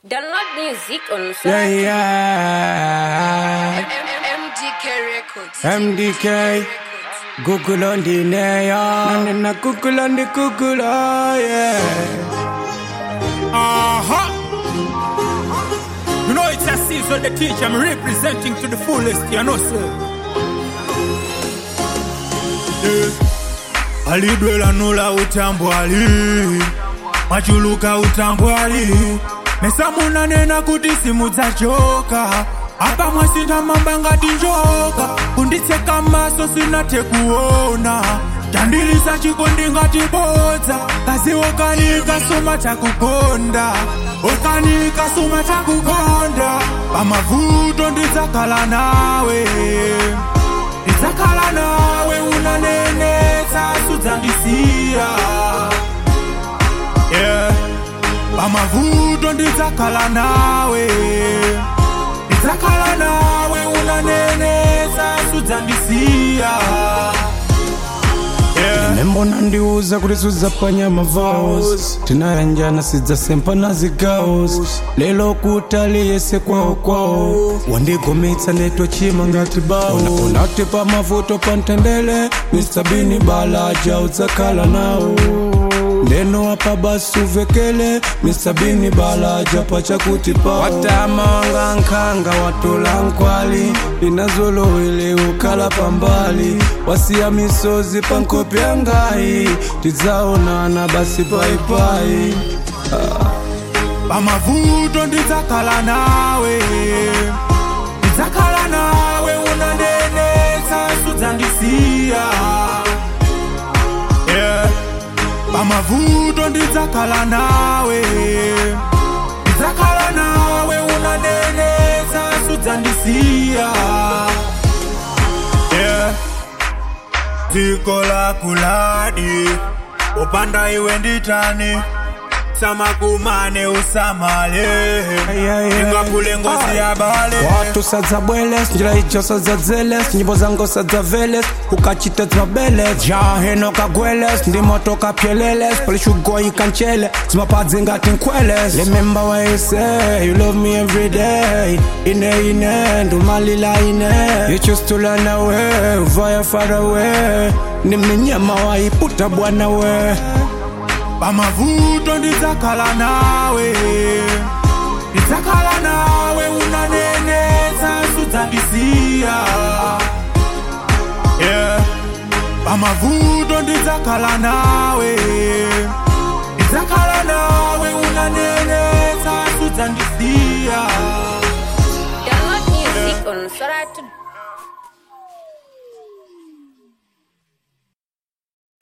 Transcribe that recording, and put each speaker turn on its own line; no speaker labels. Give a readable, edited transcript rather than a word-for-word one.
Download music on
MDK Records.
MDK Google on the name, and Google on the Google, yeah.
You know it's a season the teacher I'm representing to the fullest, you know, sir. Alidwela nula utambwali, machuluka utambwali. Mesamuna nena kuti simudzachoka, apa mwasinda mambanga tinjoka. Kunditseka maso sinathe kuona, chandilisa chikondi ngati bodza. Kazi okanika soma chakukonda, okanika soma chakukonda. Pamavuto ndidzakhala nawe, ndidzakhala nawe unanenetsa sudzandisiya, yeah. Pamavuto ndidzakhala nawe, ndidzakhala nawe unanenetsa sudzandisiya, yeah.
Nembona ndiuza kuti sudzapanya mavows, tinayanjana sidzasempa na zigaws. Lelo kutali yese kwawo wandigomitsa netwa chima ngati bawo. Unati pa mavuto pantendele, Mr. Bini Balaja udzakhala nawo. Ndeno apa basi uvekele, Mr. Bini Balaja pachakuti pawo. Watamanga nkanga watola nkwali, inazolowele ukala pambali. Wasia misozi pankopi angai, tidzaonana basi pai.
Pamavuto ndidzakhala nawe, ndidzakhala nawe unanenetsa sudzandisiya, yeah. Pamavuto ndidzakhala nawe, ndidzakhala nawe unanenetsa sudzandisiya, yeah. Dziko lakuladi upanda iwe nditani, samakumane usamale, ingapule ngozi ya bale.
Watu sadza bweles, njira ijo sadza zeles, nyimbo zango sadza veles, ukachite zmabeles. Jaheno kagweles, ndimoto kapyeleles, polishugo ikanchele, zmapadzi ngati nkweles. Remember what you say, you love me every day. Ine, ndumalila ine. You choose to run away, via far away. Niminyama waiputa bwana we.
Pamavuto ndidzakhala nawe, ndidzakhala nawe unanenetsa sudzandisiya, yeah. Pamavuto ndidzakhala nawe, ndidzakhala nawe unanenetsa sudzandisiya.
Download music on Soratu.